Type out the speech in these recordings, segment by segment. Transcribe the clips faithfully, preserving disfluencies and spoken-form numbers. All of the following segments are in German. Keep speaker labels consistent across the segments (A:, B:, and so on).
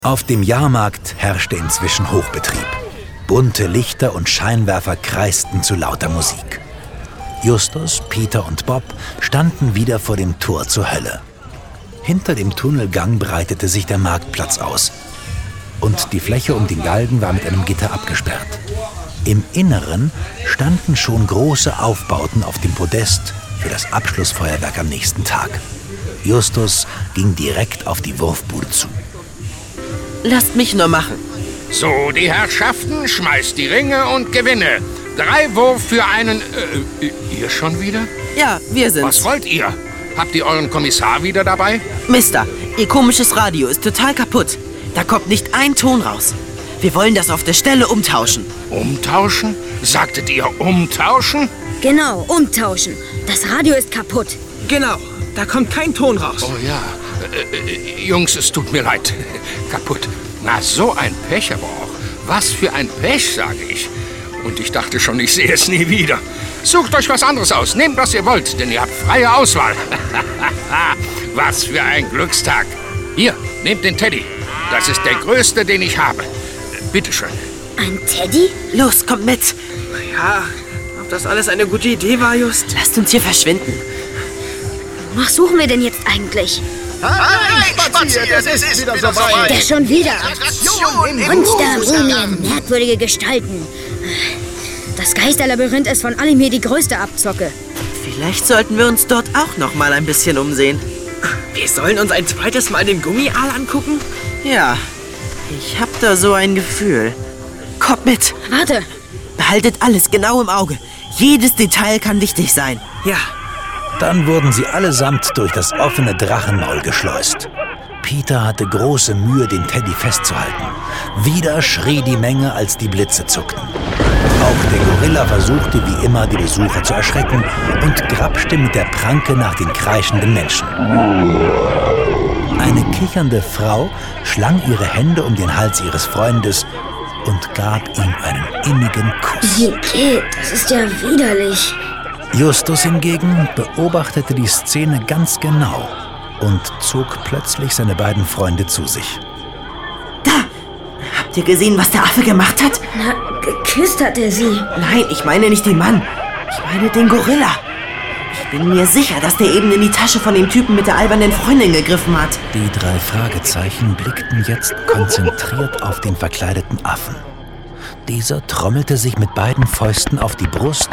A: Auf dem Jahrmarkt herrschte inzwischen Hochbetrieb. Bunte Lichter und Scheinwerfer kreisten zu lauter Musik. Justus, Peter und Bob standen wieder vor dem Tor zur Hölle. Hinter dem Tunnelgang breitete sich der Marktplatz aus. Und die Fläche um den Galgen war mit einem Gitter abgesperrt. Im Inneren standen schon große Aufbauten auf dem Podest für das Abschlussfeuerwerk am nächsten Tag. Justus ging direkt auf die Wurfbude zu.
B: Lasst mich nur machen.
C: So, die Herrschaften, schmeißt die Ringe und gewinne. Drei Wurf für einen... Äh, ihr schon wieder?
B: Ja, wir sind's.
C: Was wollt ihr? Habt ihr euren Kommissar wieder dabei?
B: Mister, Ihr komisches Radio ist total kaputt. Da kommt nicht ein Ton raus. Wir wollen das auf der Stelle umtauschen.
C: Umtauschen? Sagtet ihr umtauschen?
D: Genau, umtauschen. Das Radio ist kaputt.
E: Genau, da kommt kein Ton raus.
C: Oh ja. Äh, äh, Jungs, es tut mir leid. Kaputt. Na, so ein Pech aber auch. Was für ein Pech, sage ich. Und ich dachte schon, ich sehe es nie wieder. Sucht euch was anderes aus. Nehmt, was ihr wollt, denn ihr habt freie Auswahl. Was für ein Glückstag. Hier, nehmt den Teddy. Das ist der größte, den ich habe. Bitte schön.
D: Ein Teddy?
B: Los, kommt mit.
E: Ja, ob das alles eine gute Idee war, Just?
B: Lasst uns hier verschwinden.
D: Was suchen wir denn jetzt eigentlich?
F: Spaziert, es ist wieder soweit.
D: Der schon wieder.
F: Attraktion
D: Monster, Mumien, merkwürdige Gestalten. Das Geisterlabyrinth ist von allem hier die größte Abzocke.
B: Vielleicht sollten wir uns dort auch noch mal ein bisschen umsehen.
E: Wir sollen uns ein zweites Mal den Gummiaal angucken?
B: Ja, ich hab da so ein Gefühl. Kommt mit.
D: Warte.
B: Behaltet alles genau im Auge. Jedes Detail kann wichtig sein.
E: Ja.
A: Dann wurden sie allesamt durch das offene Drachenmaul geschleust. Peter hatte große Mühe, den Teddy festzuhalten. Wieder schrie die Menge, als die Blitze zuckten. Auch der Gorilla versuchte wie immer, die Besucher zu erschrecken und grapschte mit der Pranke nach den kreischenden Menschen. Eine kichernde Frau schlang ihre Hände um den Hals ihres Freundes und gab ihm einen innigen Kuss.
D: Wie geht? Das ist ja widerlich.
A: Justus hingegen beobachtete die Szene ganz genau und zog plötzlich seine beiden Freunde zu sich.
B: Da! Habt ihr gesehen, was der Affe gemacht hat?
D: Na, geküsst hat er sie.
B: Nein, ich meine nicht den Mann. Ich meine den Gorilla. Ich bin mir sicher, dass der eben in die Tasche von dem Typen mit der albernen Freundin gegriffen hat.
A: Die drei Fragezeichen blickten jetzt konzentriert auf den verkleideten Affen. Dieser trommelte sich mit beiden Fäusten auf die Brust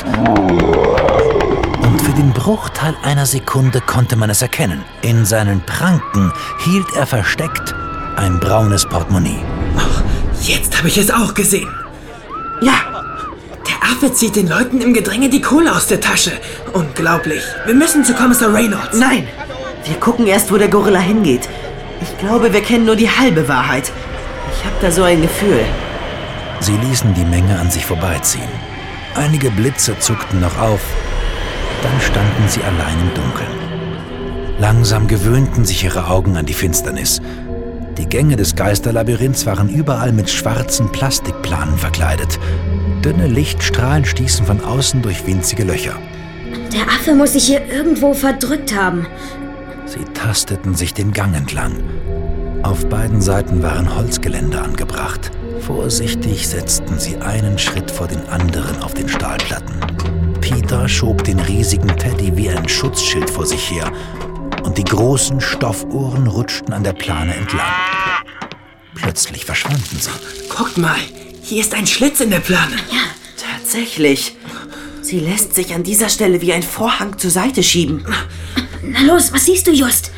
A: und für den Bruchteil einer Sekunde konnte man es erkennen. In seinen Pranken hielt er versteckt ein braunes Portemonnaie.
E: Ach, jetzt habe ich es auch gesehen.
B: Ja,
E: der Affe zieht den Leuten im Gedränge die Kohle aus der Tasche. Unglaublich. Wir müssen zu Kommissar Reynolds.
B: Nein, wir gucken erst, wo der Gorilla hingeht. Ich glaube, wir kennen nur die halbe Wahrheit. Ich habe da so ein Gefühl.
A: Sie ließen die Menge an sich vorbeiziehen. Einige Blitze zuckten noch auf. Dann standen sie allein im Dunkeln. Langsam gewöhnten sich ihre Augen an die Finsternis. Die Gänge des Geisterlabyrinths waren überall mit schwarzen Plastikplanen verkleidet. Dünne Lichtstrahlen stießen von außen durch winzige Löcher.
D: Der Affe muss sich hier irgendwo verdrückt haben.
A: Sie tasteten sich den Gang entlang. Auf beiden Seiten waren Holzgeländer angebracht. Vorsichtig setzten sie einen Schritt vor den anderen auf den Stahlplatten. Peter schob den riesigen Teddy wie ein Schutzschild vor sich her und die großen Stoffuhren rutschten an der Plane entlang. Plötzlich verschwanden sie.
E: Guckt mal, hier ist ein Schlitz in der Plane.
D: Ja.
B: Tatsächlich. Sie lässt sich an dieser Stelle wie ein Vorhang zur Seite schieben.
D: Na los, was siehst du, Just?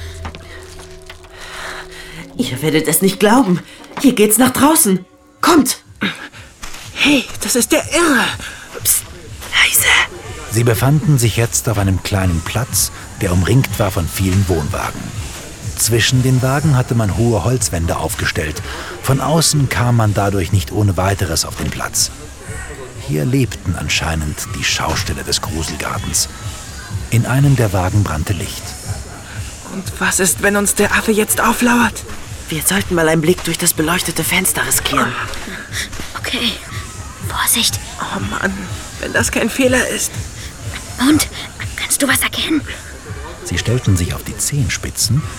B: Ihr werdet es nicht glauben. Hier geht's nach draußen. Kommt!
E: Hey, das ist der Irre.
B: Psst, leise.
A: Sie befanden sich jetzt auf einem kleinen Platz, der umringt war von vielen Wohnwagen. Zwischen den Wagen hatte man hohe Holzwände aufgestellt. Von außen kam man dadurch nicht ohne weiteres auf den Platz. Hier lebten anscheinend die Schausteller des Gruselgartens. In einem der Wagen brannte Licht.
E: Und was ist, wenn uns der Affe jetzt auflauert?
B: Wir sollten mal einen Blick durch das beleuchtete Fenster riskieren.
D: Okay, Vorsicht.
E: Oh Mann, wenn das kein Fehler ist.
D: Und, kannst du was erkennen?
A: Sie stellten sich auf die Zehenspitzen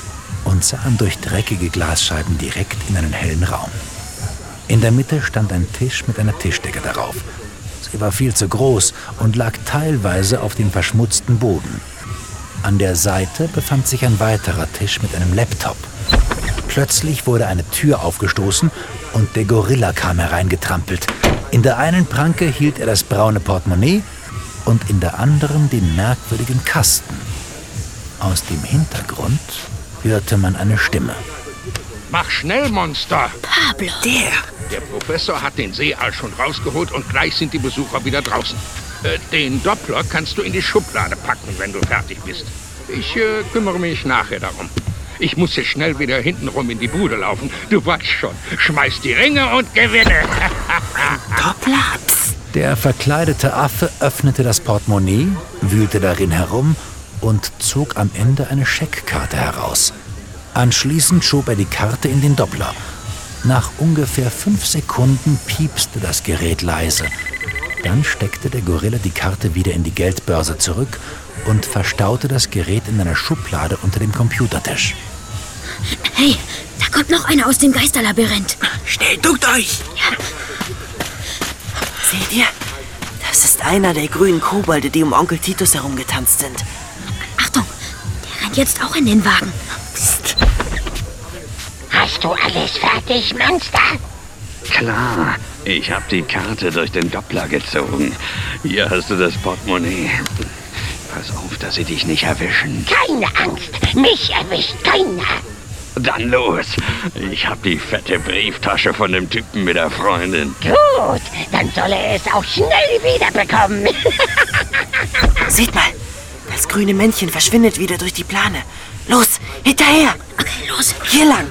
A: und sahen durch dreckige Glasscheiben direkt in einen hellen Raum. In der Mitte stand ein Tisch mit einer Tischdecke darauf. Sie war viel zu groß und lag teilweise auf dem verschmutzten Boden. An der Seite befand sich ein weiterer Tisch mit einem Laptop. Plötzlich wurde eine Tür aufgestoßen und der Gorilla kam hereingetrampelt. In der einen Pranke hielt er das braune Portemonnaie und in der anderen den merkwürdigen Kasten. Aus dem Hintergrund hörte man eine Stimme.
C: Mach schnell, Monster!
D: Pablo!
E: Der!
C: Der Professor hat den Seeaal schon rausgeholt und gleich sind die Besucher wieder draußen. Äh, den Doppler kannst du in die Schublade packen, wenn du fertig bist. Ich äh, kümmere mich nachher darum. Ich muss jetzt schnell wieder hintenrum in die Bude laufen. Du weißt schon, schmeiß die Ringe und gewinne.
B: Doppler? Psst.
A: Der verkleidete Affe öffnete das Portemonnaie, wühlte darin herum und zog am Ende eine Scheckkarte heraus. Anschließend schob er die Karte in den Doppler. Nach ungefähr fünf Sekunden piepste das Gerät leise. Dann steckte der Gorilla die Karte wieder in die Geldbörse zurück und verstaute das Gerät in einer Schublade unter dem Computertisch.
D: Hey, da kommt noch einer aus dem Geisterlabyrinth.
E: Schnell, duckt euch!
D: Ja.
B: Seht ihr? Das ist einer der grünen Kobolde, die um Onkel Titus herumgetanzt sind.
D: Achtung, der rennt jetzt auch in den Wagen.
B: Psst.
G: Hast du alles fertig, Monster?
H: Klar, ich habe die Karte durch den Doppler gezogen. Hier hast du das Portemonnaie. Pass auf, dass sie dich nicht erwischen.
G: Keine Angst, mich erwischt keiner.
H: Dann los. Ich habe die fette Brieftasche von dem Typen mit der Freundin.
G: Gut, dann soll er es auch schnell wiederbekommen.
B: Seht mal, das grüne Männchen verschwindet wieder durch die Plane. Los, hinterher!
D: Okay, los.
B: Hier lang!